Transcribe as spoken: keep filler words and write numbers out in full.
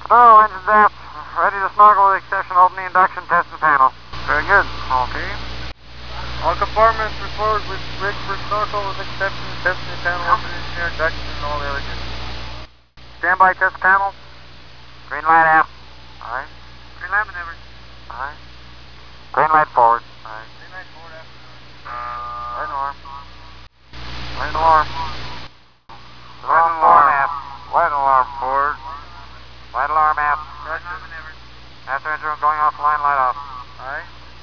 Oh, engines aft. Ready to snorkel with the exception of opening induction test and panel. Very good. Okay. All compartments report with rig for snorkel with exception of test and panel opening engineer induction and all the other good. Standby test panel. Green light aft. Alright. Green light maneuver. Alright. Green light forward. Alright. Green light forward aft. Right alarm. Right alarm. Right alarm aft. Right alarm forward. Light alarm aft. After engine room going off, line light off.